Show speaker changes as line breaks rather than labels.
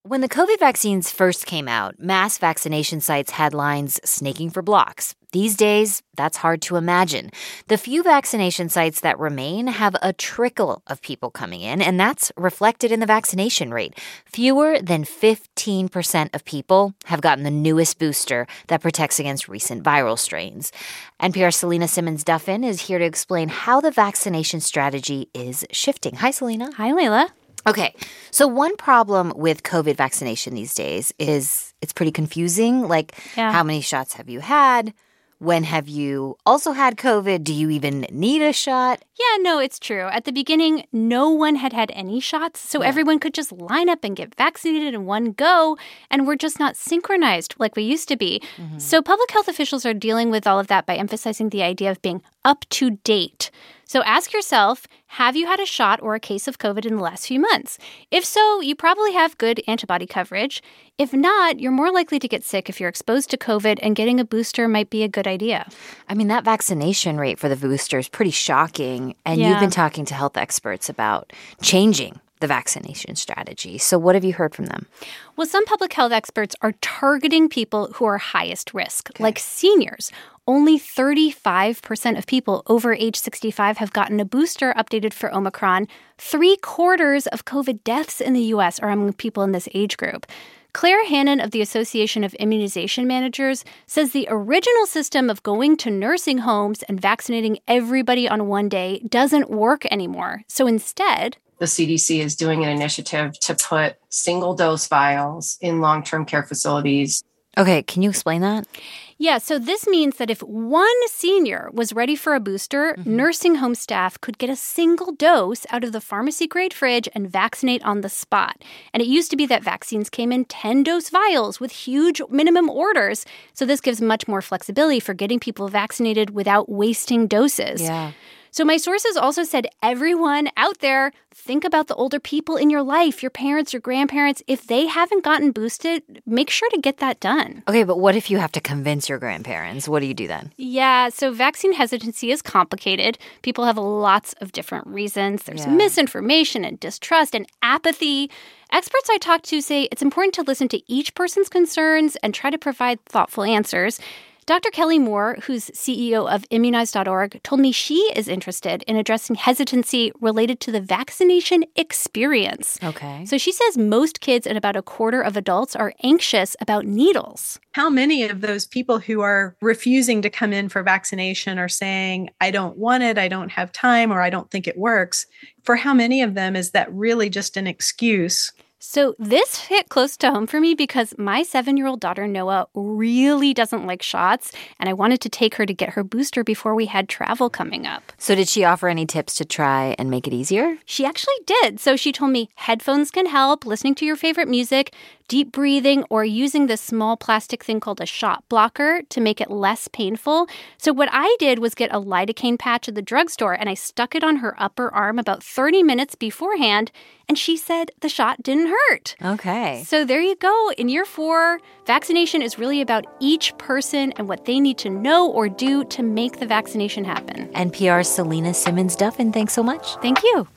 When the COVID vaccines first came out, mass vaccination sites had lines snaking for blocks. These days, that's hard to imagine. The few vaccination sites that remain have a trickle of people coming in, and that's reflected in the vaccination rate. Fewer than 15% of people have gotten the newest booster that protects against recent viral strains. NPR's Selena Simmons-Duffin is here to explain how the vaccination strategy is shifting. Hi, Selena.
Hi, Layla.
Okay, so one problem with COVID vaccination these days is it's pretty confusing. How many shots have you had? When have you also had COVID? Do you even need a shot?
Yeah, no, it's true. At the beginning, no one had any shots, so everyone could just line up and get vaccinated in one go, and we're just not synchronized like we used to be. Mm-hmm. So public health officials are dealing with all of that by emphasizing the idea of being up to date. So ask yourself, have you had a shot or a case of COVID in the last few months? If so, you probably have good antibody coverage. If not, you're more likely to get sick if you're exposed to COVID, and getting a booster might be a good idea.
I mean, that vaccination rate for the booster is pretty shocking, and you've been talking to health experts about changing the vaccination strategy. So what have you heard from them?
Well, some public health experts are targeting people who are highest risk, like seniors. Only 35% of people over age 65 have gotten a booster updated for Omicron. 3/4 of COVID deaths in the U.S. are among people in this age group. Claire Hannon of the Association of Immunization Managers says the original system of going to nursing homes and vaccinating everybody on one day doesn't work anymore. So instead,
the CDC is doing an initiative to put single-dose vials in long-term care facilities.
Okay, can you explain that?
Yeah, so this means that if one senior was ready for a booster, nursing home staff could get a single dose out of the pharmacy-grade fridge and vaccinate on the spot. And it used to be that vaccines came in 10-dose vials with huge minimum orders. So this gives much more flexibility for getting people vaccinated without wasting doses.
Yeah.
So my sources also said, everyone out there, think about the older people in your life, your parents, your grandparents. If they haven't gotten boosted, make sure to get that done.
Okay, but what if you have to convince your grandparents? What do you do then?
Yeah, so vaccine hesitancy is complicated. People have lots of different reasons. There's misinformation and distrust and apathy. Experts I talked to say it's important to listen to each person's concerns and try to provide thoughtful answers. Dr. Kelly Moore, who's CEO of Immunize.org, told me she is interested in addressing hesitancy related to the vaccination experience.
Okay.
So she says most kids and about 1/4 of adults are anxious about needles.
How many of those people who are refusing to come in for vaccination are saying, I don't want it, I don't have time, or I don't think it works? For how many of them is that really just an excuse?
So this hit close to home for me because my 7-year-old daughter, Noah, really doesn't like shots, and I wanted to take her to get her booster before we had travel coming up.
So did she offer any tips to try and make it easier?
She actually did. So she told me headphones can help, listening to your favorite music, deep breathing, or using this small plastic thing called a shot blocker to make it less painful. So what I did was get a lidocaine patch at the drugstore, and I stuck it on her upper arm about 30 minutes beforehand, and she said the shot didn't hurt.
Okay.
So there you go. In year 4, vaccination is really about each person and what they need to know or do to make the vaccination happen.
NPR's Selena Simmons-Duffin, thanks so much.
Thank you.